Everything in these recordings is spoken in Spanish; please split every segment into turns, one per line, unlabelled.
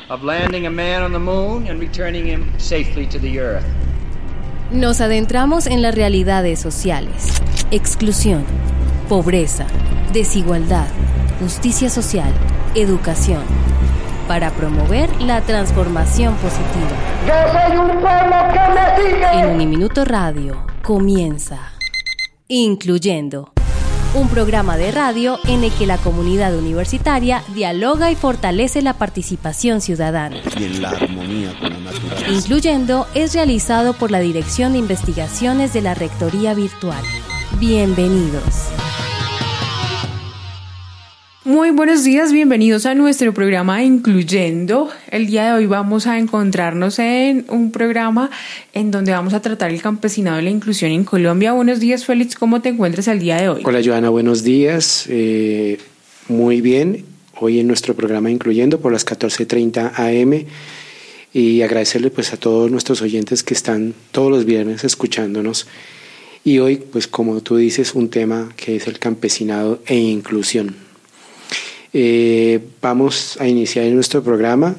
of landing a man on the moon and returning him safely to the earth.
Nos adentramos en las realidades sociales: exclusión, pobreza, desigualdad, justicia social, educación, para promover la transformación positiva.
¡Yo soy un pueblo que me sigue!
En Uniminuto Radio comienza Incluyendo, un programa de radio en el que la comunidad universitaria dialoga y fortalece la participación ciudadana.
Y en la armonía con la naturaleza.
Incluyendo es realizado por la Dirección de Investigaciones de la Rectoría Virtual. Bienvenidos.
Muy buenos días, bienvenidos a nuestro programa Incluyendo. El día de hoy vamos a encontrarnos en un programa en donde vamos a tratar el campesinado y la inclusión en Colombia. Buenos días, Félix, ¿cómo te encuentras el día de hoy?
Hola, Joana, buenos días. Muy bien, hoy en nuestro programa Incluyendo por las 14:30 AM y agradecerle pues a todos nuestros oyentes que están todos los viernes escuchándonos. Y hoy, pues como tú dices, un tema que es el campesinado e inclusión. Vamos a iniciar nuestro programa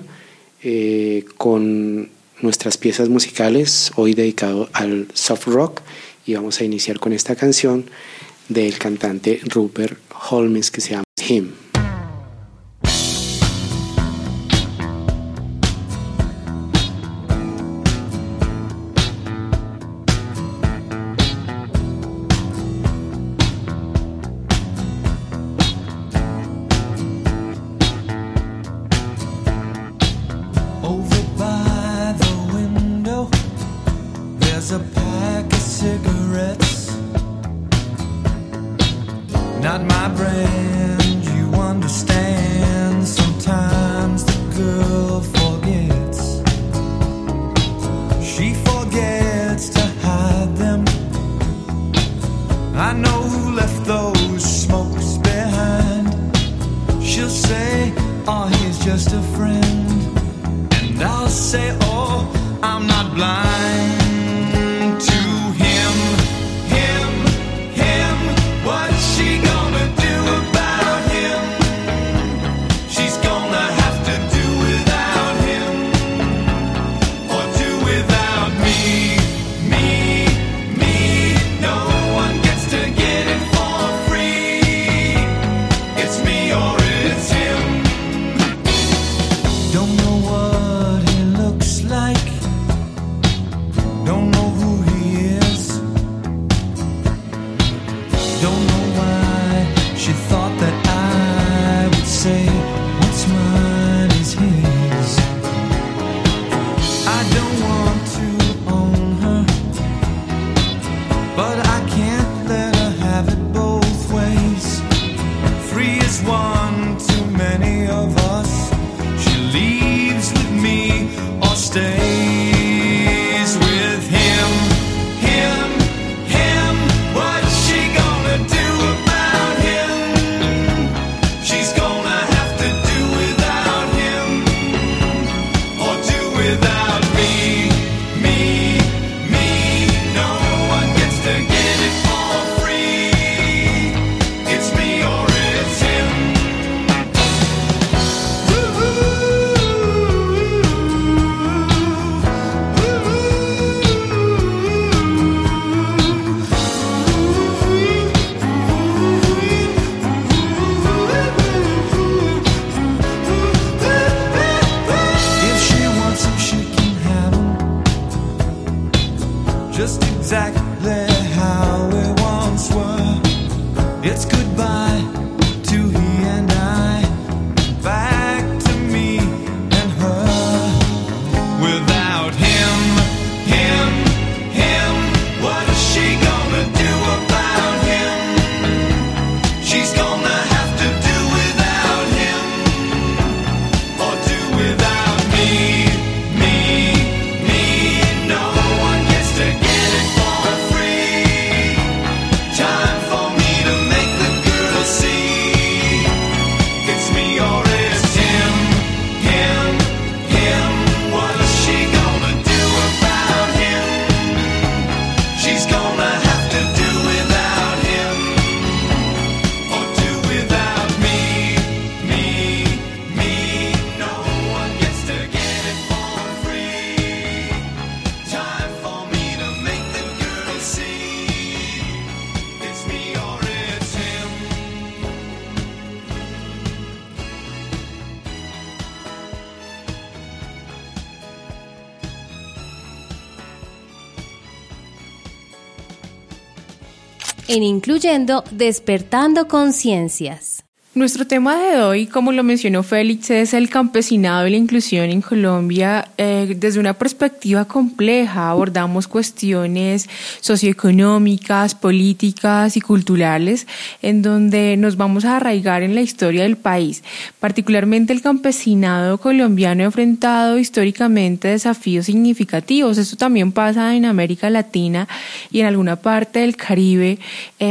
con nuestras piezas musicales, hoy dedicado al soft rock, y vamos a iniciar con esta canción del cantante Rupert Holmes que se llama Him.
Not my brand, you understand. Sometimes the girl forgets. She forgets to hide them. I know who left those smokes behind. She'll say, oh, he's just a friend. And I'll say, oh, I'm not blind. Me, no one gets to get it for
En Incluyendo, despertando conciencias.
Nuestro tema de hoy, como lo mencionó Félix, es el campesinado y la inclusión en Colombia desde una perspectiva compleja. Abordamos cuestiones socioeconómicas, políticas y culturales, en donde nos vamos a arraigar en la historia del país. Particularmente el campesinado colombiano ha enfrentado históricamente desafíos significativos. Esto también pasa en América Latina y en alguna parte del Caribe.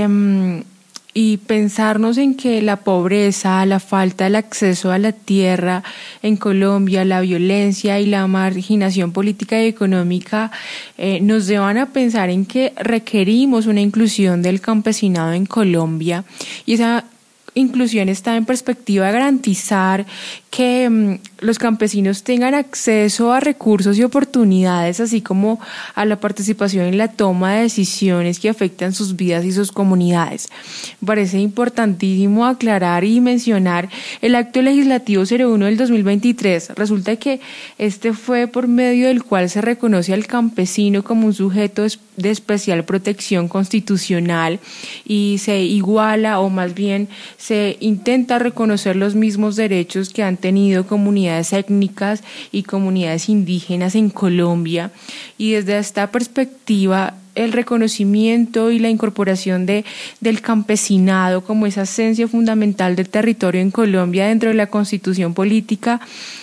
Y pensarnos en que la pobreza, la falta del acceso a la tierra en Colombia, la violencia y la marginación política y económica nos llevan a pensar en que requerimos una inclusión del campesinado en Colombia, y esa inclusión está en perspectiva de garantizar que los campesinos tengan acceso a recursos y oportunidades, así como a la participación en la toma de decisiones que afectan sus vidas y sus comunidades. Me parece importantísimo aclarar y mencionar el Acto Legislativo 01 del 2023. Resulta que este fue por medio del cual se reconoce al campesino como un sujeto de especial protección constitucional y se iguala, o más bien se intenta reconocer los mismos derechos que han tenido comunidades étnicas y comunidades indígenas en Colombia. Y desde esta perspectiva, el reconocimiento y la incorporación del campesinado como esa esencia fundamental del territorio en Colombia dentro de la Constitución política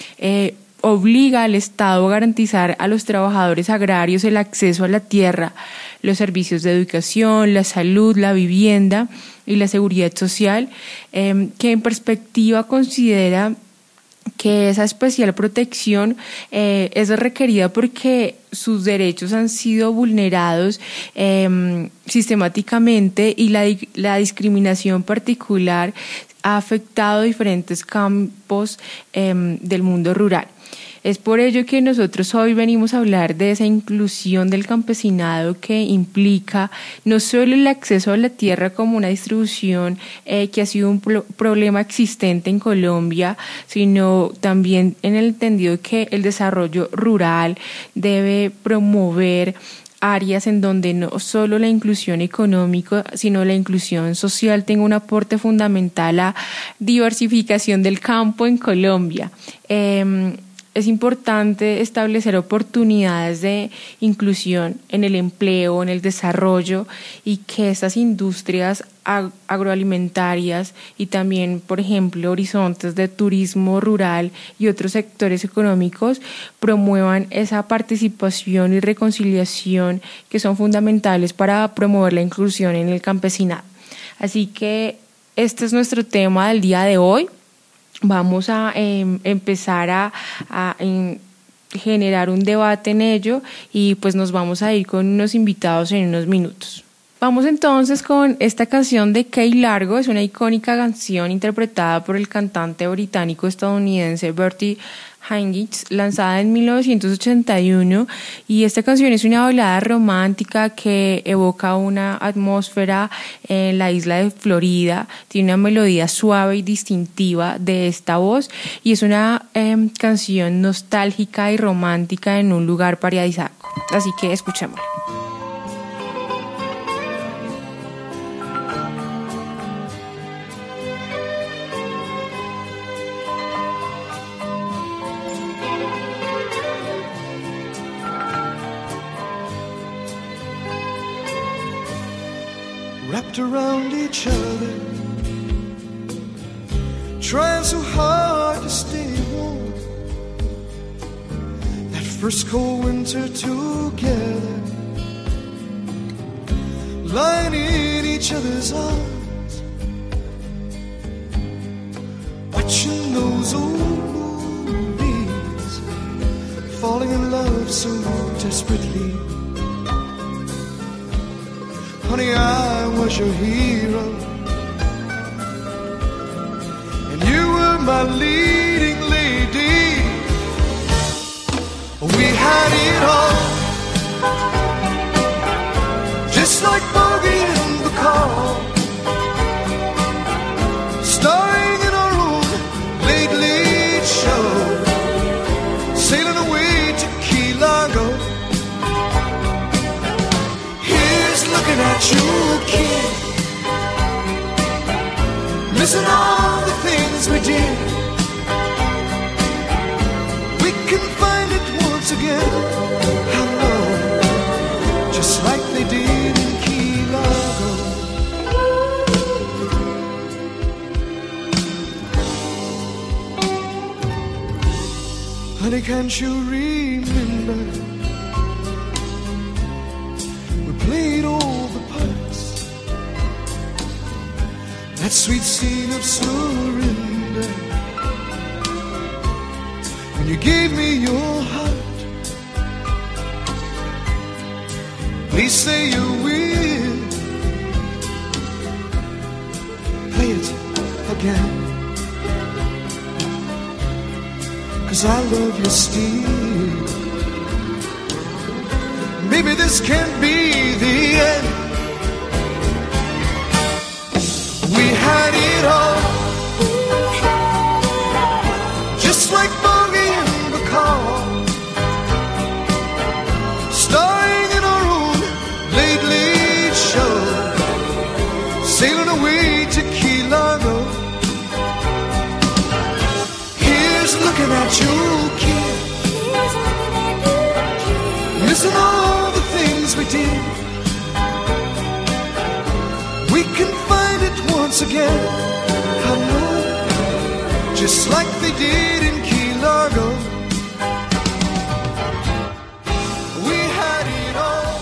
obliga al Estado a garantizar a los trabajadores agrarios el acceso a la tierra, los servicios de educación, la salud, la vivienda y la seguridad social, que en perspectiva considera que esa especial protección es requerida porque sus derechos han sido vulnerados sistemáticamente, y la discriminación particular ha afectado diferentes campos del mundo rural. Es por ello que nosotros hoy venimos a hablar de esa inclusión del campesinado, que implica no solo el acceso a la tierra como una distribución que ha sido un problema existente en Colombia, sino también en el entendido que el desarrollo rural debe promover áreas en donde no solo la inclusión económica, sino la inclusión social tenga un aporte fundamental a diversificación del campo en Colombia. Es importante establecer oportunidades de inclusión en el empleo, en el desarrollo, y que estas industrias agroalimentarias y también, por ejemplo, horizontes de turismo rural y otros sectores económicos promuevan esa participación y reconciliación que son fundamentales para promover la inclusión en el campesinado. Así que este es nuestro tema del día de hoy. Vamos a empezar a generar un debate en ello, y pues nos vamos a ir con unos invitados en unos minutos. Vamos entonces con esta canción de Key Largo. Es una icónica canción interpretada por el cantante británico-estadounidense Bertie Higgins, lanzada en 1981, y esta canción es una balada romántica que evoca una atmósfera en la isla de Florida. Tiene una melodía suave y distintiva de esta voz, y es una canción nostálgica y romántica en un lugar paradisíaco. Así que escuchémosla.
Wrapped around each other, trying so hard to stay warm. That first cold winter together, lying in each other's arms, watching those old movies, falling in love so desperately. Honey, I was your hero, and you were my leading lady. We had it all, just like Bogey and Bacall, starring in our own late, late show, sailing away to Key Largo. Looking at you, kid, once again. I know, just like they did in Key Largo. Honey, can't you remember? We played all the parts. That sweet scene of surrender. When you gave me your heart. Please say you will. Play it again. 'Cause I love you still. Maybe this can't be the end. We had it all, just like Bonnie and the car, starring in our own late, late show, sailing away to Key Largo. Here's looking at you, kid. Listen to all the things we did. We can find it once again. I know, just like they did in Key Largo. We had it all,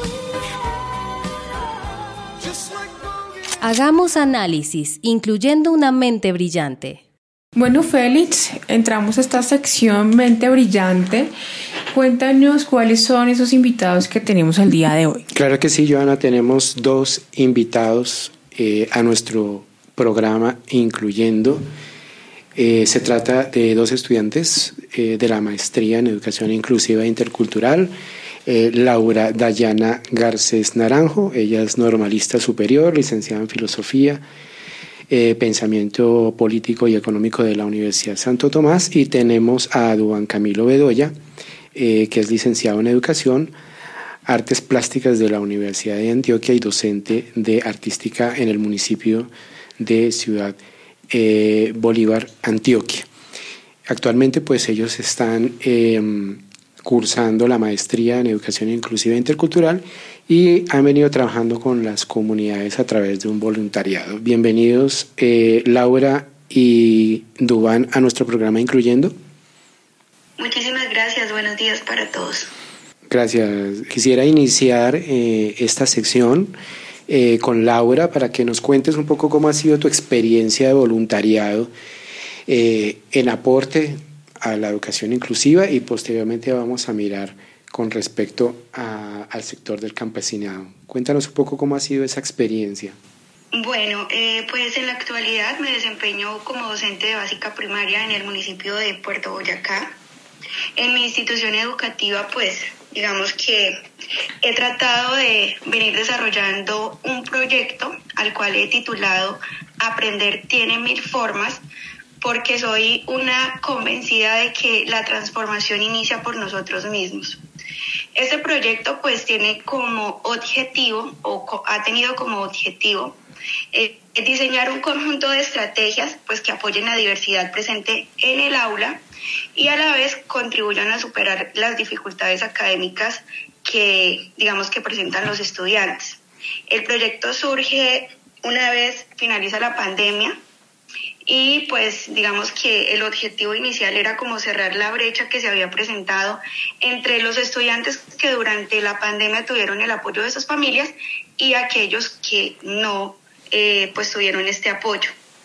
just like Bonnie.
Hagamos análisis, incluyendo una mente brillante.
Bueno, Félix, entramos a esta sección Mente Brillante. Cuéntanos cuáles son esos invitados que tenemos el día de hoy.
Claro que sí, Joana, tenemos dos invitados a nuestro programa Incluyendo. Se trata de dos estudiantes de la maestría en Educación Inclusiva e Intercultural. Laura Dayana Garcés Naranjo, ella es normalista superior, licenciada en Filosofía, Pensamiento Político y Económico de la Universidad Santo Tomás, y tenemos a Duván Camilo Bedoya, que es licenciado en Educación, Artes Plásticas de la Universidad de Antioquia y docente de Artística en el municipio de Ciudad Bolívar, Antioquia. Actualmente pues ellos están cursando la maestría en Educación Inclusiva e Intercultural y han venido trabajando con las comunidades a través de un voluntariado. Bienvenidos Laura y Duván a nuestro programa Incluyendo.
Muchísimas gracias, buenos días para todos.
Gracias. Quisiera iniciar esta sección con Laura para que nos cuentes un poco cómo ha sido tu experiencia de voluntariado en aporte a la educación inclusiva, y posteriormente vamos a mirar con respecto al sector del campesinado. Cuéntanos un poco cómo ha sido esa experiencia.
Bueno, pues en la actualidad me desempeño como docente de básica primaria en el municipio de Puerto Boyacá. En mi institución educativa, pues, digamos que he tratado de venir desarrollando un proyecto al cual he titulado Aprender tiene 1000 formas, porque soy una convencida de que la transformación inicia por nosotros mismos. Este proyecto, pues, tiene como objetivo, o ha tenido como objetivo, diseñar un conjunto de estrategias, pues, que apoyen la diversidad presente en el aula y a la vez contribuyan a superar las dificultades académicas que, digamos, que presentan los estudiantes. El proyecto surge una vez finaliza la pandemia y pues digamos que el objetivo inicial era como cerrar la brecha que se había presentado entre los estudiantes que durante la pandemia tuvieron el apoyo de sus familias y aquellos que no pues tuvieron este apoyo.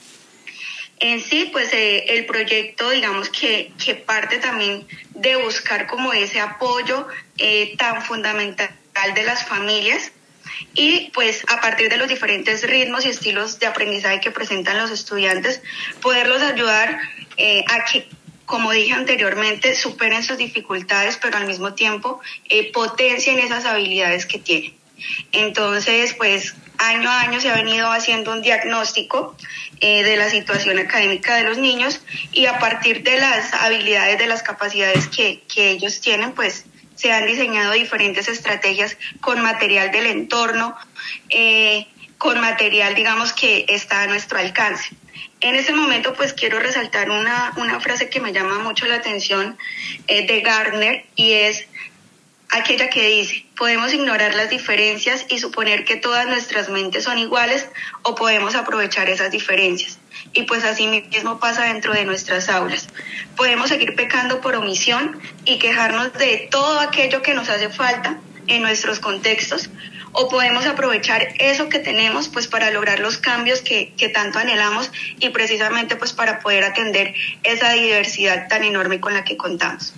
En sí, pues el proyecto, digamos que parte también de buscar como ese apoyo tan fundamental de las familias y pues a partir de los diferentes ritmos y estilos de aprendizaje que presentan los estudiantes, poderlos ayudar a que, como dije anteriormente, superen sus dificultades, pero al mismo tiempo potencien esas habilidades que tienen. Entonces, pues año a año se ha venido haciendo un diagnóstico de la situación académica de los niños y a partir de las habilidades, de las capacidades que ellos tienen, pues se han diseñado diferentes estrategias con material del entorno, con material, digamos, que está a nuestro alcance. En ese momento pues quiero resaltar una frase que me llama mucho la atención de Gardner, y es aquella que dice: podemos ignorar las diferencias y suponer que todas nuestras mentes son iguales, o podemos aprovechar esas diferencias. Y pues así mismo pasa dentro de nuestras aulas. Podemos seguir pecando por omisión y quejarnos de todo aquello que nos hace falta en nuestros contextos, o podemos aprovechar eso que tenemos pues para lograr los cambios que tanto anhelamos, y precisamente pues para poder atender esa diversidad tan enorme con la que contamos.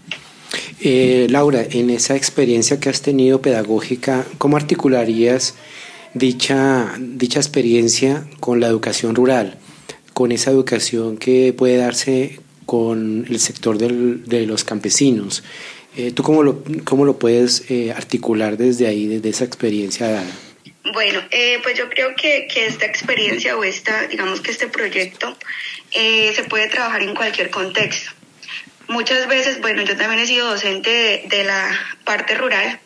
Laura, en esa experiencia que has tenido pedagógica, ¿cómo articularías dicha experiencia con la educación rural, con esa educación que puede darse con el sector de los campesinos? ¿Tú cómo lo puedes articular desde ahí, desde esa experiencia dada?
Bueno, pues yo creo que esta experiencia o digamos que este proyecto se puede trabajar en cualquier contexto. Muchas veces, bueno, yo también he sido docente de la parte rural,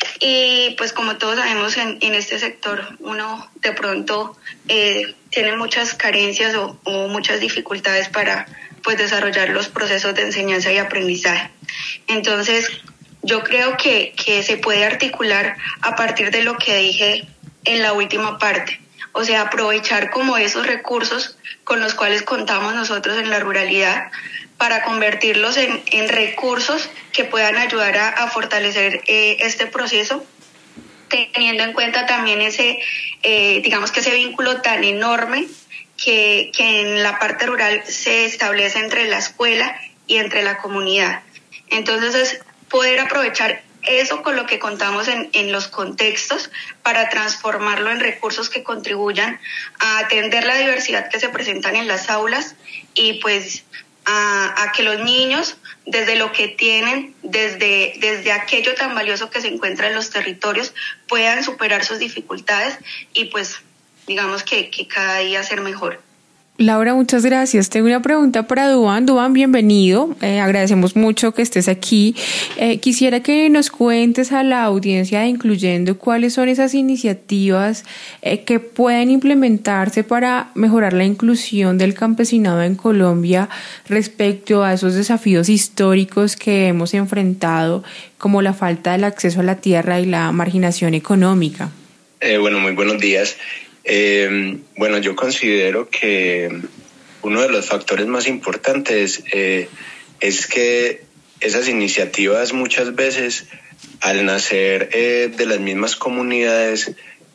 y pues como todos sabemos en este sector uno de pronto tiene muchas carencias o muchas dificultades para pues desarrollar los procesos de enseñanza y aprendizaje. Entonces yo creo que se puede articular a partir de lo que dije en la última parte, o sea, aprovechar como esos recursos con los cuales contamos nosotros en la ruralidad para convertirlos en recursos que puedan ayudar a fortalecer este proceso, teniendo en cuenta también digamos que ese vínculo tan enorme que en la parte rural se establece entre la escuela y entre la comunidad. Entonces es poder aprovechar eso con lo que contamos en los contextos para transformarlo en recursos que contribuyan a atender la diversidad que se presentan en las aulas, y pues a que los niños, desde lo que tienen, desde aquello tan valioso que se encuentra en los territorios, puedan superar sus dificultades y pues digamos que cada día ser mejor.
Laura, muchas gracias. Tengo una pregunta para Duván. Duván, bienvenido. Agradecemos mucho que estés aquí. Quisiera que nos cuentes a la audiencia de Incluyendo cuáles son esas iniciativas que pueden implementarse para mejorar la inclusión del campesinado en Colombia respecto a esos desafíos históricos que hemos enfrentado, como la falta del acceso a la tierra y la marginación económica.
Bueno, muy buenos días. Bueno, yo considero que uno de los factores más importantes es que esas iniciativas muchas veces, al nacer de las mismas comunidades,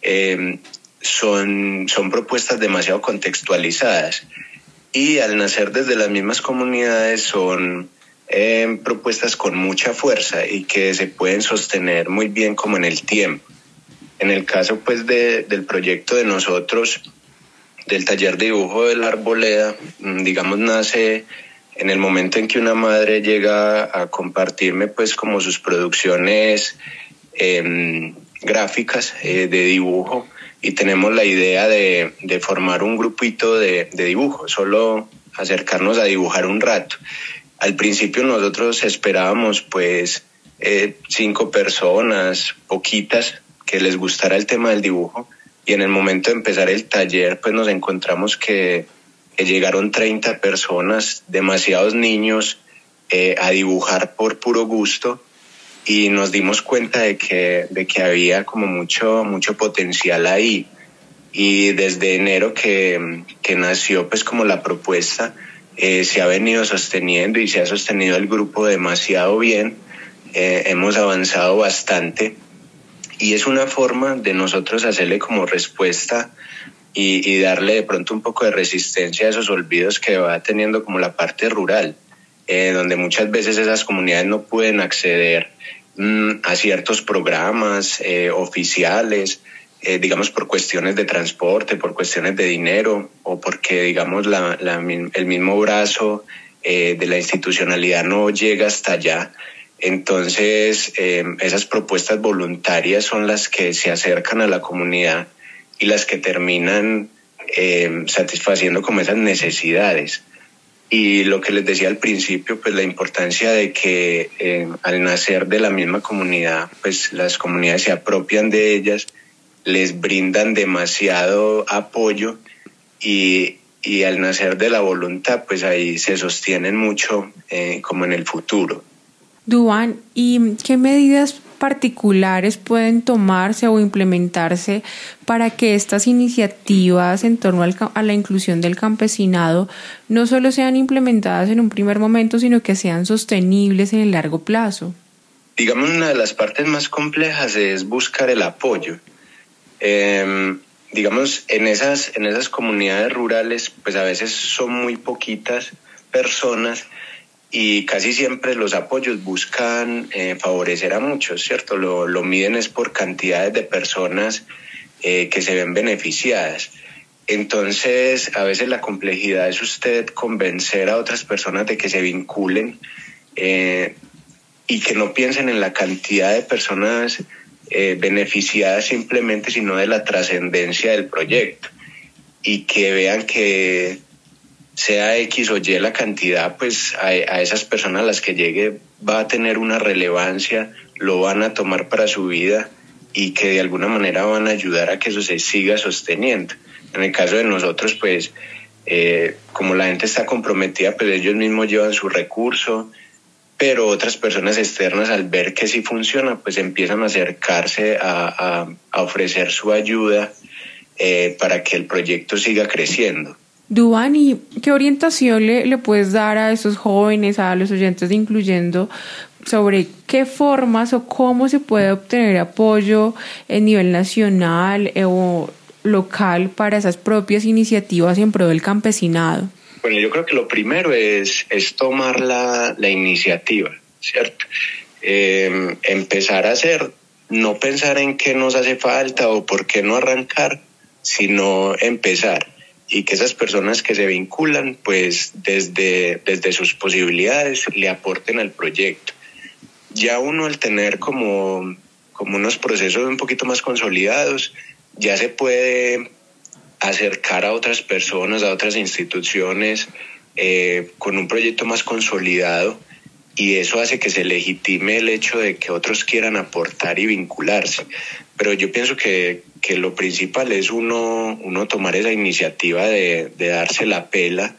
son propuestas demasiado contextualizadas, y al nacer desde las mismas comunidades son propuestas con mucha fuerza y que se pueden sostener muy bien como en el tiempo. En el caso pues del proyecto de nosotros, del taller de dibujo de la Arboleda, digamos, nace en el momento en que una madre llega a compartirme pues como sus producciones gráficas de dibujo, y tenemos la idea de formar un grupito de dibujo, solo acercarnos a dibujar un rato. Al principio nosotros esperábamos pues 5 personas, poquitas, que les gustara el tema del dibujo, y en el momento de empezar el taller pues nos encontramos que llegaron 30 personas, demasiados niños, a dibujar por puro gusto, y nos dimos cuenta de que había como mucho potencial ahí. Y desde enero que nació pues como la propuesta, se ha venido sosteniendo y se ha sostenido el grupo demasiado bien. Hemos avanzado bastante, y es una forma de nosotros hacerle como respuesta y darle de pronto un poco de resistencia a esos olvidos que va teniendo como la parte rural, donde muchas veces esas comunidades no pueden acceder a ciertos programas oficiales, digamos por cuestiones de transporte, por cuestiones de dinero, o porque digamos el mismo brazo de la institucionalidad no llega hasta allá. Entonces, esas propuestas voluntarias son las que se acercan a la comunidad y las que terminan satisfaciendo como esas necesidades. Y lo que les decía al principio, pues la importancia de que al nacer de la misma comunidad, pues las comunidades se apropian de ellas, les brindan demasiado apoyo y y al nacer de la voluntad, pues ahí se sostienen mucho como en el futuro.
Duván, ¿y qué medidas particulares pueden tomarse o implementarse para que estas iniciativas en torno a la inclusión del campesinado no solo sean implementadas en un primer momento, sino que sean sostenibles en el largo plazo?
Digamos, una de las partes más complejas es buscar el apoyo. Digamos, en esas comunidades rurales, pues a veces son muy poquitas personas y casi siempre los apoyos buscan favorecer a muchos, ¿cierto? Lo miden es por cantidades de personas que se ven beneficiadas. Entonces, a veces la complejidad es usted convencer a otras personas de que se vinculen y que no piensen en la cantidad de personas beneficiadas simplemente, sino de la trascendencia del proyecto, y que vean que sea X o Y la cantidad, pues a esas personas a las que llegue va a tener una relevancia, lo van a tomar para su vida y que de alguna manera van a ayudar a que eso se siga sosteniendo. En el caso de nosotros, pues como la gente está comprometida, pues ellos mismos llevan su recurso, pero otras personas externas, al ver que sí funciona, pues empiezan a acercarse a ofrecer su ayuda para que el proyecto siga creciendo.
Duván, ¿y qué orientación le puedes dar a esos jóvenes, a los oyentes de Incluyendo, sobre qué formas o cómo se puede obtener apoyo en nivel nacional o local para esas propias iniciativas en pro del campesinado?
Bueno, yo creo que lo primero es tomar la iniciativa, ¿cierto? Empezar a hacer, no pensar en qué nos hace falta o por qué no arrancar, sino empezar. Y que esas personas que se vinculan, pues desde sus posibilidades le aporten al proyecto. Ya uno, al tener como unos procesos un poquito más consolidados, ya se puede acercar a otras personas, a otras instituciones con un proyecto más consolidado, y eso hace que se legitime el hecho de que otros quieran aportar y vincularse. Pero yo pienso que lo principal es uno tomar esa iniciativa de darse la pela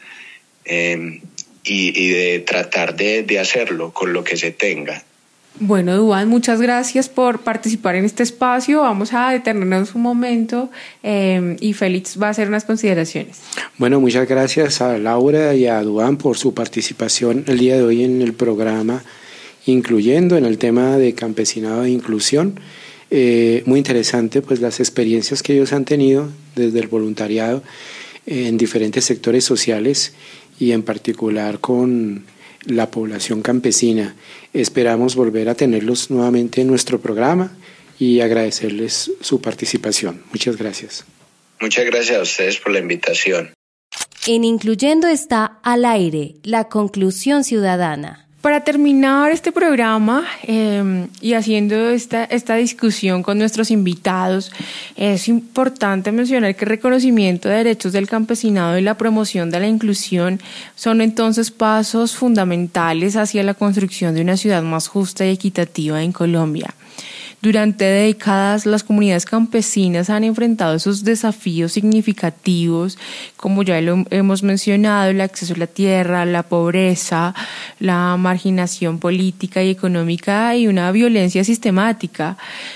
y de tratar de hacerlo con lo que se tenga.
Bueno, Duván, muchas gracias por participar en este espacio. Vamos a detenernos un momento y Félix va a hacer unas consideraciones.
Bueno, muchas gracias a Laura y a Duván por su participación el día de hoy en el programa Incluyendo, en el tema de campesinado e inclusión. Muy interesante pues las experiencias que ellos han tenido desde el voluntariado en diferentes sectores sociales y en particular con la población campesina. Esperamos volver a tenerlos nuevamente en nuestro programa y agradecerles su participación. Muchas gracias.
Muchas gracias a ustedes por la invitación.
En Incluyendo está Al Aire, la conclusión ciudadana.
Para terminar este programa y haciendo esta discusión con nuestros invitados, es importante mencionar que el reconocimiento de derechos del campesinado y la promoción de la inclusión son entonces pasos fundamentales hacia la construcción de una ciudad más justa y equitativa en Colombia. Durante décadas, las comunidades campesinas han enfrentado esos desafíos significativos, como ya lo hemos mencionado, el acceso a la tierra, la pobreza, la marginación política y económica y una violencia sistemática.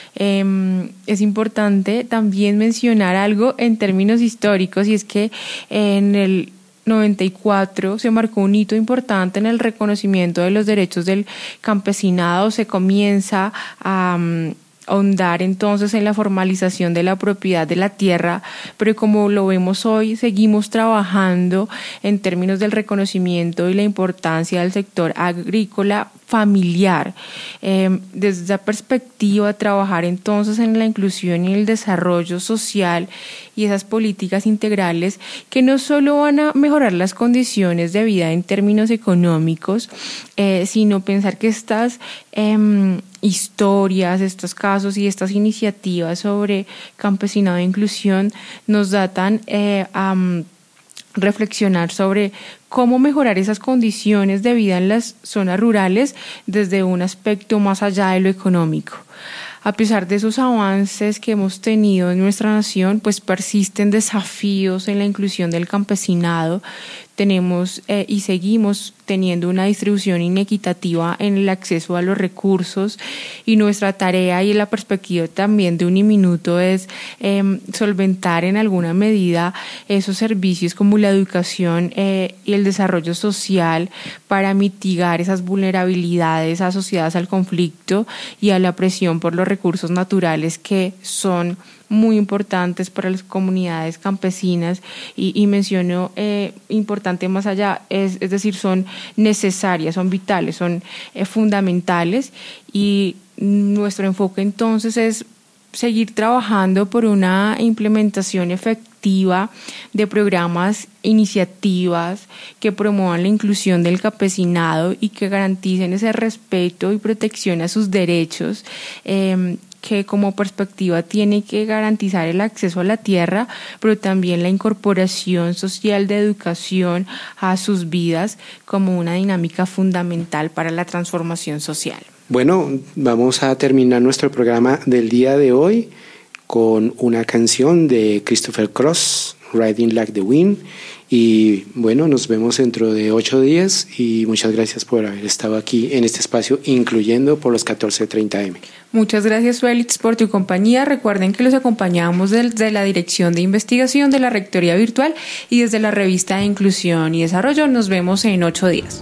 Es importante también mencionar algo en términos históricos, y es que en el 94 se marcó un hito importante en el reconocimiento de los derechos del campesinado. Se comienza a ahondar entonces en la formalización de la propiedad de la tierra, pero como lo vemos hoy, seguimos trabajando en términos del reconocimiento y la importancia del sector agrícola familiar. Desde esa perspectiva, trabajar entonces en la inclusión y el desarrollo social y esas políticas integrales que no solo van a mejorar las condiciones de vida en términos económicos, sino pensar que estas historias, estos casos y estas iniciativas sobre campesinado e inclusión nos datan a reflexionar sobre cómo mejorar esas condiciones de vida en las zonas rurales desde un aspecto más allá de lo económico. A pesar de esos avances que hemos tenido en nuestra nación, pues persisten desafíos en la inclusión del campesinado. Tenemos y seguimos teniendo una distribución inequitativa en el acceso a los recursos, y nuestra tarea y la perspectiva también de Uniminuto es solventar en alguna medida esos servicios como la educación y el desarrollo social para mitigar esas vulnerabilidades asociadas al conflicto y a la presión por los recursos naturales que son muy importantes para las comunidades campesinas, y menciono importante más allá, es decir, son necesarias, son vitales, son fundamentales, y nuestro enfoque entonces es seguir trabajando por una implementación efectiva de programas, iniciativas que promuevan la inclusión del campesinado y que garanticen ese respeto y protección a sus derechos, que como perspectiva tiene que garantizar el acceso a la tierra, pero también la incorporación social de educación a sus vidas como una dinámica fundamental para la transformación social.
Bueno, vamos a terminar nuestro programa del día de hoy con una canción de Christopher Cross, Riding Like the Wind. Y bueno, nos vemos dentro de 8 días, y muchas gracias por haber estado aquí en este espacio, incluyendo por los 14:30 AM.
Muchas gracias, Félix, por tu compañía. Recuerden que los acompañamos desde la Dirección de Investigación de la Rectoría Virtual y desde la revista de Inclusión y Desarrollo. Nos vemos en 8 días.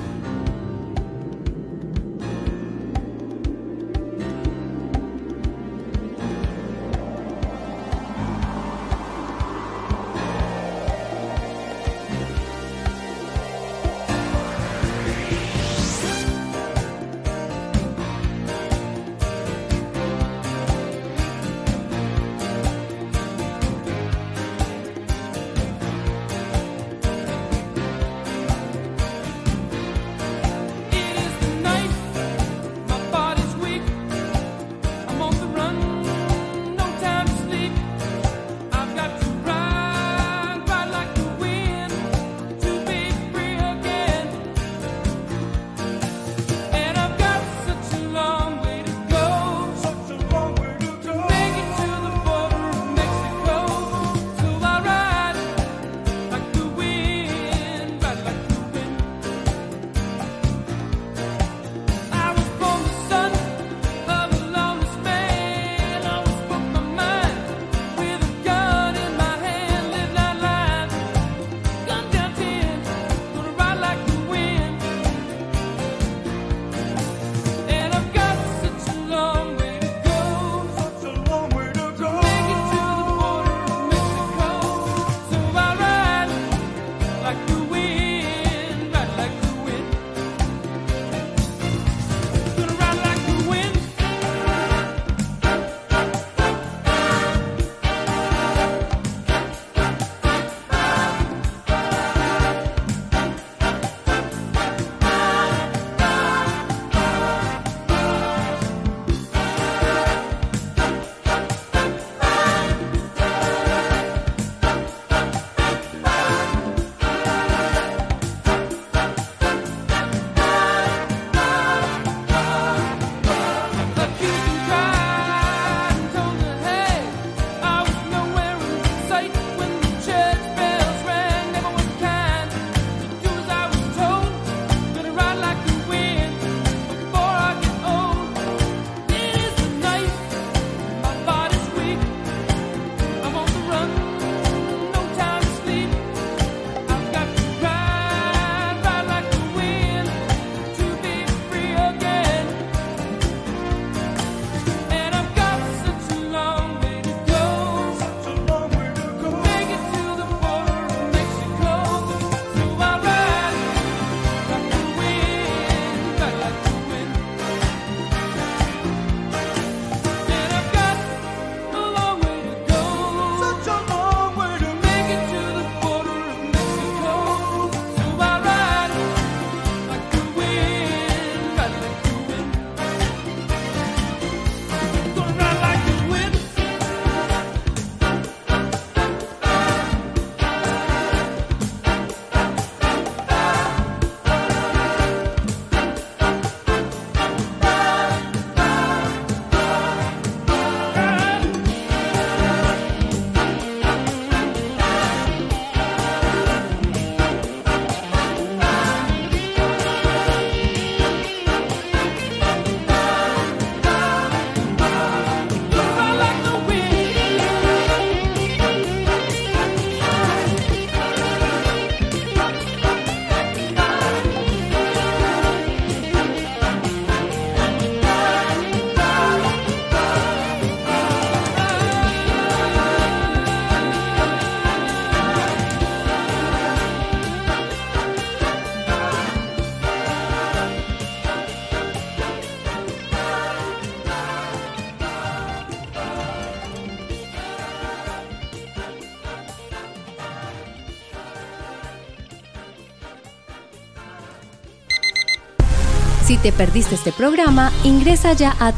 Si te perdiste este programa, ingresa ya a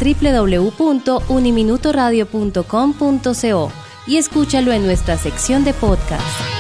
www.uniminutoradio.com.co y escúchalo en nuestra sección de podcast.